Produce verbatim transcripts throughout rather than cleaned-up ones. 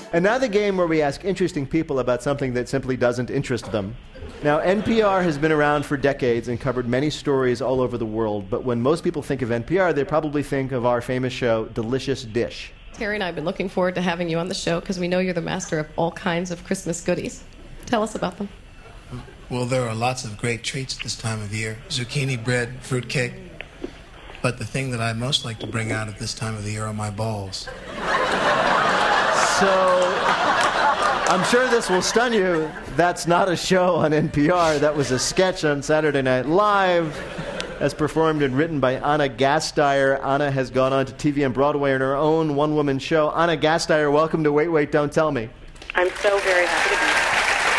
And now the game where we ask interesting people about something that simply doesn't interest them. Now, N P R has been around for decades and covered many stories all over the world, but when most people think of N P R, they probably think of our famous show, Delicious Dish. Terry and I have been looking forward to having you on the show because we know you're the master of all kinds of Christmas goodies. Tell us about them. Well, there are lots of great treats this time of year. Zucchini bread, fruitcake. But the thing that I most like to bring out at this time of the year are my balls. So, I'm sure this will stun you. That's not a show on N P R. That was a sketch on Saturday Night Live, as performed and written by Anna Gasteyer. Anna has gone on to T V and Broadway in her own one-woman show. Anna Gasteyer, welcome to Wait, Wait, Don't Tell Me. I'm so very happy to be here.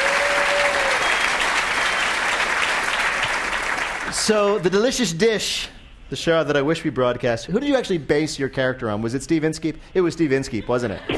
So, The Delicious Dish, the show that I wish we broadcast. Who did you actually base your character on? Was it Steve Inskeep? It was Steve Inskeep, wasn't it?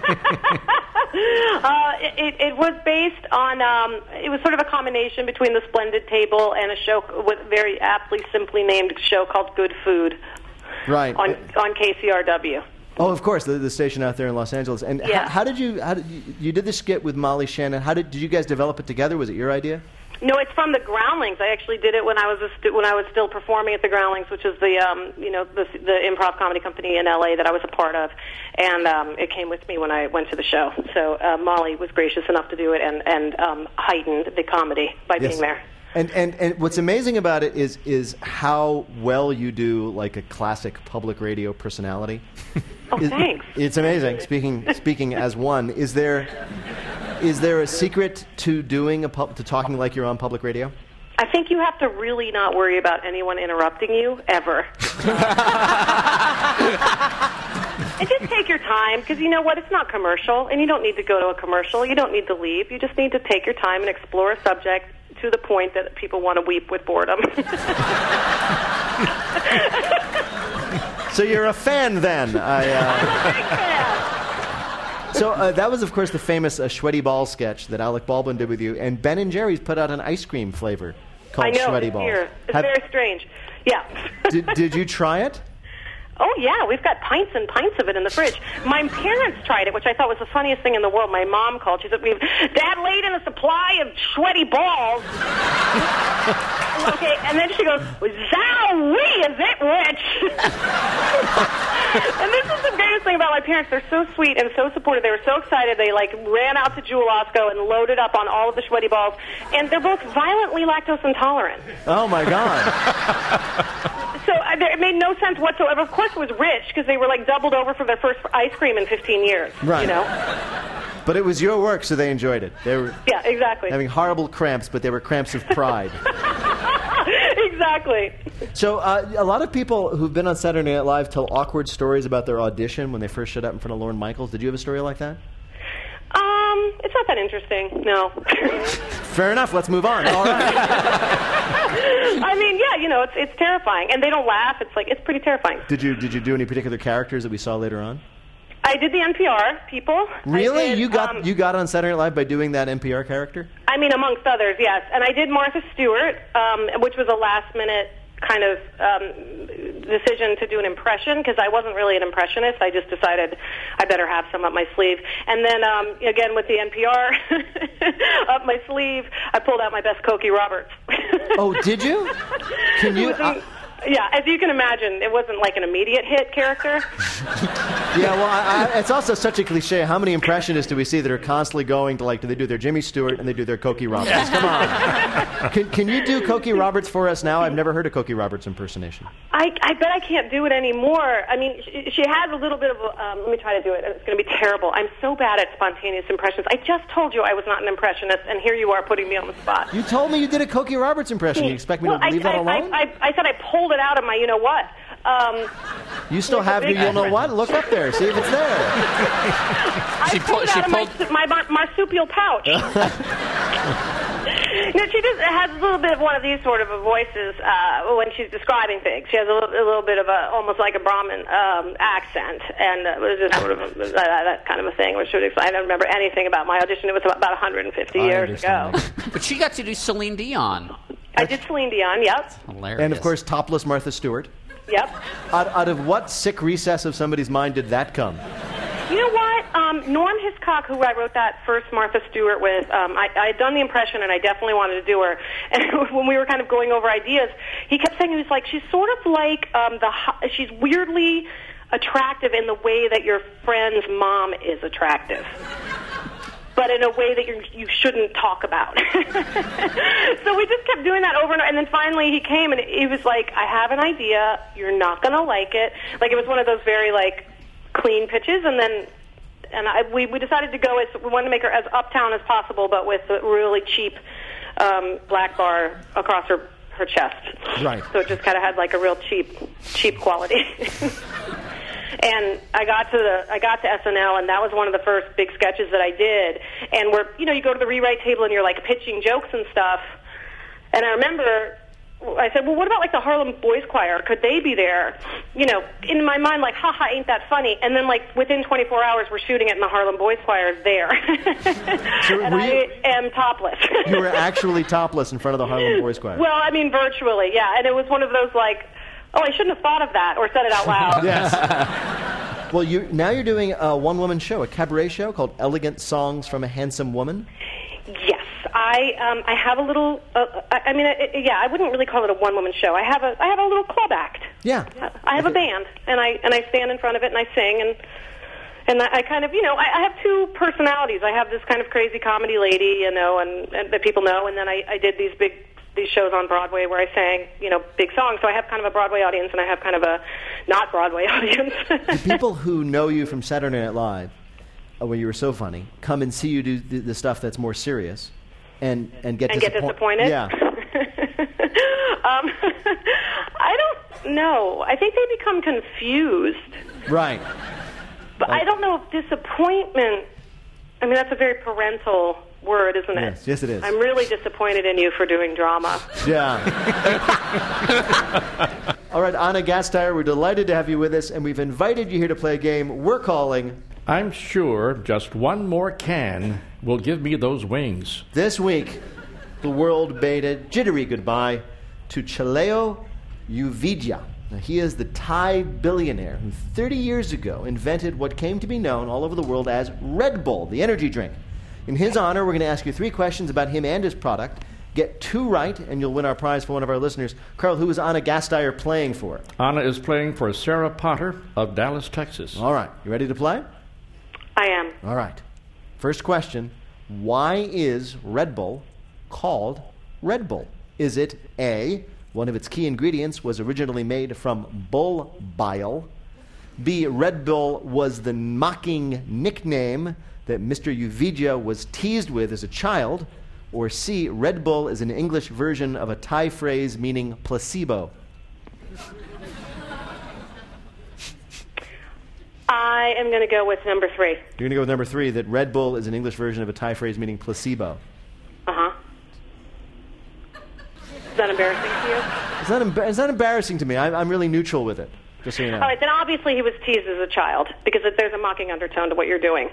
uh, it, it was based on, um, it was sort of a combination between The Splendid Table and a show with very aptly, simply named show called Good Food. Right. On, on K C R W. Oh, of course, the, the station out there in Los Angeles. And yeah. how, how did you, how did you, you did the skit with Molly Shannon. How did, did you guys develop it together? Was it your idea? No, it's from the Groundlings. I actually did it when I was a stu- when I was still performing at the Groundlings, which is the um, you know the, the improv comedy company in L A that I was a part of, and um, it came with me when I went to the show. So uh, Molly was gracious enough to do it and and um, heightened the comedy by yes. being there. And, and and what's amazing about it is is how well you do like a classic public radio personality. Oh, it, thanks. It's amazing. Speaking speaking as one, is there is there a secret to doing a pub, to talking like you're on public radio? I think you have to really not worry about anyone interrupting you ever. And just take your time, because you know what? It's not commercial, and you don't need to go to a commercial. You don't need to leave. You just need to take your time and explore a subject to the point that people want to weep with boredom. So you're a fan, then? I, uh... So uh, that was, of course, the famous uh, Sweaty Ball sketch that Alec Baldwin did with you, and Ben and Jerry's put out an ice cream flavor called I know, Sweaty it's Balls. here. It's Have... very strange. Yeah. did, did you try it? Oh, yeah, we've got pints and pints of it in the fridge. My parents tried it, which I thought was the funniest thing in the world. My mom called. She said, "We've Dad laid in a supply of sweaty balls." Okay, and then she goes, "Zowie, is it rich?" And this is the greatest thing about my parents. They're so sweet and so supportive. They were so excited. They, like, ran out to Jewel Osco and loaded up on all of the sweaty balls. And they're both violently lactose intolerant. Oh, my God. So uh, there, it made no sense whatsoever. Of course it was rich, because they were, like, doubled over for their first ice cream in fifteen years. Right. You know? But it was your work, so they enjoyed it. They were yeah, exactly. having horrible cramps, but they were cramps of pride. Exactly. So uh, a lot of people who've been on Saturday Night Live tell awkward stories about their audition when they first showed up in front of Lorne Michaels. Did you have a story like that? Um, it's not that interesting, no. Fair enough. Let's move on. All right. I mean, yeah, you know, it's it's terrifying, and they don't laugh. It's like it's pretty terrifying. Did you did you do any particular characters that we saw later on? I did the N P R people. Really? Did, you got um, you got on Saturday Night Live by doing that N P R character? I mean, amongst others, yes. And I did Martha Stewart, um, which was a last minute kind of um, decision to do an impression, because I wasn't really an impressionist. I just decided I better have some up my sleeve. And then, um, again, with the N P R up my sleeve, I pulled out my best Cokie Roberts. Oh, did you? Can you... Uh, yeah, as you can imagine, it wasn't like an immediate hit character. Yeah, well, I, I, it's also such a cliche. How many impressionists do we see that are constantly going to, like, do they do their Jimmy Stewart and they do their Cokie Roberts? Come on. Can, can you do Cokie Roberts for us now? I've never heard a Cokie Roberts impersonation. I, I bet I can't do it anymore. I mean, she, she has a little bit of a, um, let me try to do it. It's going to be terrible. I'm so bad at spontaneous impressions. I just told you I was not an impressionist, and here you are putting me on the spot. You told me you did a Cokie Roberts impression. You expect me well, to leave I, that I, alone? I, I, I said I pulled it out of my you-know-what. Um, you still have your you-know-what? Look up there. See if it's there. I she pulled pulled, it she out pulled... of my, my marsupial pouch. No, she just has a little bit of one of these sort of voices uh, when she's describing things. She has a little, a little bit of a, almost like a Brahmin um, accent, and uh, it was just sort of a, uh, that kind of a thing. Which would, I don't remember anything about my audition. It was about one hundred fifty years ago. But she got to do Celine Dion. I did Celine Dion, yep. Hilarious. And, of course, topless Martha Stewart. Yep. Out, out of what sick recess of somebody's mind did that come? You know what? Um, um, Norm Hiscock, who I wrote that first Martha Stewart with, um, I, I had done the impression, and I definitely wanted to do her. And when we were kind of going over ideas, he kept saying, he was like, she's sort of like um, the, ho- she's weirdly attractive in the way that your friend's mom is attractive, but in a way that you you shouldn't talk about. So we just kept doing that over and over, and then finally he came and he was like, I have an idea, you're not going to like it. Like, it was one of those very, like, clean pitches, and then and I, we, we decided to go as, we wanted to make her as uptown as possible, but with a really cheap um, black bar across her, her chest. Right. So it just kind of had, like, a real cheap, cheap quality. And I got to the I got to S N L, and that was one of the first big sketches that I did. And we're, you know, you go to the rewrite table and you're like pitching jokes and stuff. And I remember I said, well, what about like the Harlem Boys Choir? Could they be there? You know, in my mind, like, haha, ain't that funny? And then, like, within twenty-four hours, we're shooting it, and the Harlem Boys Choir is there. So and I am topless. You were actually topless in front of the Harlem Boys Choir. Well, I mean, virtually, yeah. And it was one of those, like, oh, I shouldn't have thought of that or said it out loud. Yes. Well, you now you're doing a one-woman show, a cabaret show called Elegant Songs from a Handsome Woman. Yes, I um, I have a little. Uh, I, I mean, it, yeah, I wouldn't really call it a one-woman show. I have a I have a little club act. Yeah. I have a band, and I and I stand in front of it and I sing, and and I, I kind of, you know, I, I have two personalities. I have this kind of crazy comedy lady, you know, and, and that people know, and then I, I did these big. these shows on Broadway where I sang, you know, big songs. So I have kind of a Broadway audience, and I have kind of a not Broadway audience. The people who know you from Saturday Night Live, uh, where you were so funny, come and see you do the, the stuff that's more serious, and and get and disappoint- get disappointed. Yeah. um, I don't know. I think they become confused. Right. But Like- I don't know if disappointment. I mean, that's a very parental word, isn't it? Yes, yes, it is. I'm really disappointed in you for doing drama. Yeah. All right, Anna Gasteyer, we're delighted to have you with us, and we've invited you here to play a game we're calling... I'm sure just one more can will give me those wings. This week, the world bade a jittery goodbye to Cheleo Uvidya. Now, he is the Thai billionaire who thirty years ago invented what came to be known all over the world as Red Bull, the energy drink. In his honor, we're going to ask you three questions about him and his product. Get two right, and you'll win our prize for one of our listeners. Carl, who is Anna Gasteyer playing for? Anna is playing for Sarah Potter of Dallas, Texas. All right. You ready to play? I am. All right. First question. Why is Red Bull called Red Bull? Is it A, one of its key ingredients was originally made from bull bile? B, Red Bull was the mocking nickname that Mister Uvidya was teased with as a child? Or C, Red Bull is an English version of a Thai phrase meaning placebo? I am going to go with number three. You're going to go with number three, that Red Bull is an English version of a Thai phrase meaning placebo. Uh-huh. Is that embarrassing to you? It's not, emba- it's not embarrassing to me. I'm, I'm really neutral with it, just so you know. All right, then obviously he was teased as a child, because it, there's a mocking undertone to what you're doing.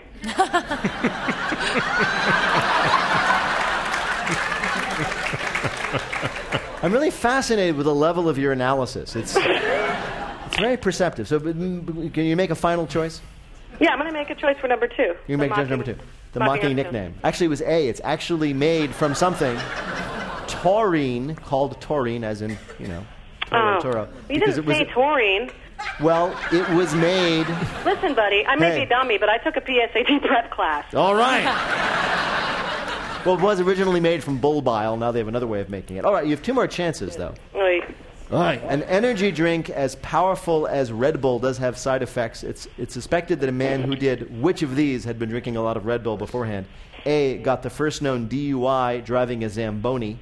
I'm really fascinated with the level of your analysis. It's it's very perceptive. So, but, mm, can you make a final choice? Yeah, I'm going to make a choice for number two. You can The make choice mocking- number two. The mocking mocking undertone. nickname. Actually, it was A. It's actually made from something taurine, called taurine, as in, you know, Toro, Oh, Toro. you Because didn't it was, say taurine. well, it was made. Listen, buddy, I may Hey. be a dummy, but I took a P S A T prep class. All right. Well, it was originally made from bull bile. Now they have another way of making it. All right, you have two more chances, though. Oy. All right. An energy drink as powerful as Red Bull does have side effects. It's, it's suspected that a man who did which of these had been drinking a lot of Red Bull beforehand? A, got the first known D U I driving a Zamboni.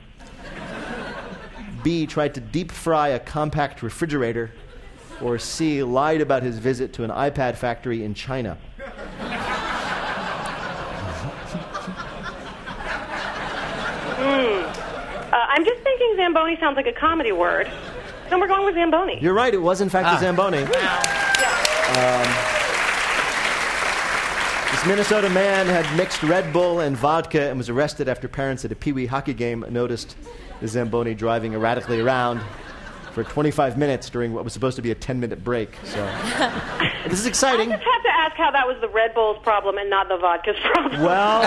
B, tried to deep fry a compact refrigerator. Or C, lied about his visit to an iPad factory in China. Uh, I'm just thinking Zamboni sounds like a comedy word. So we're going with Zamboni. You're right, it was in fact a Zamboni. Yeah. This Minnesota man had mixed Red Bull and vodka and was arrested after parents at a Pee Wee hockey game noticed the Zamboni driving erratically around for twenty-five minutes during what was supposed to be a ten-minute break. So this is I exciting. just have to ask how that was the Red Bull's problem and not the vodka's problem. Well,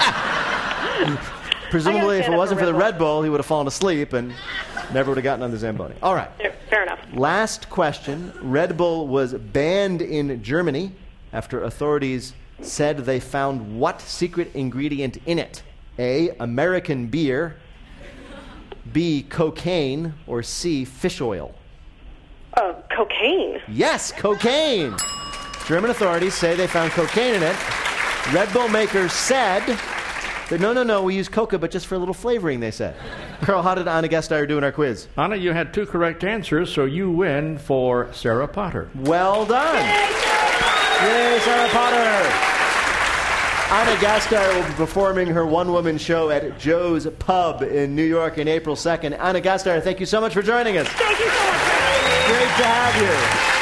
presumably I if gotta it wasn't for stand the up for Red Red Bull, he would have fallen asleep and never would have gotten on the Zamboni. All right. Fair, fair enough. Last question. Red Bull was banned in Germany after authorities said they found what secret ingredient in it? A, American beer, B, cocaine, or C, fish oil? Uh, cocaine. Yes, cocaine. German authorities say they found cocaine in it. Red Bull makers said that no, no, no, we use coca, but just for a little flavoring, they said. Carl, how did Anna Gasteyer do in our quiz? Anna, you had two correct answers, so you win for Sarah Potter. Well done. Yay, Sarah Potter. Anna Gasteyer will be performing her one-woman show at Joe's Pub in New York on April second. Anna Gasteyer, thank you so much for joining us. Thank you so much for having me. Great to have you.